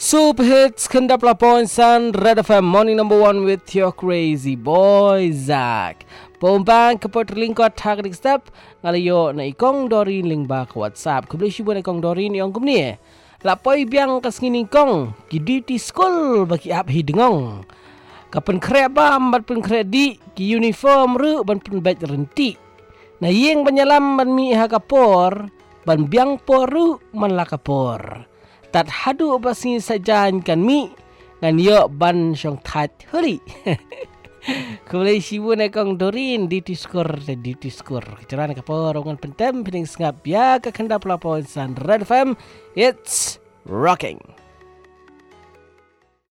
Super Hits Kendap Lapon San Red FM Morning number 1 with your crazy boy Zach. Pombang kapot lingkot hak step ngalayo na ikong dorin lingba ke WhatsApp. Kubli sibu na ikong dorin yang kumni. Lapoi biang kasngini kong ki di school bagi ap hidengong. Kapan krebam bat pun kredi ki uniform ru ban pun baj renti. Na yeng banyalam ban mi ha kapor ban biang poru man la kapor. Tat hadu basi sajan kan mi ngan yo ban syong tat huri. Kulai sibu na kong dorin di diskur. Kejaran kapor ongan pentem pening sengap ya ke kendap lapon san Red FM. It's rocking.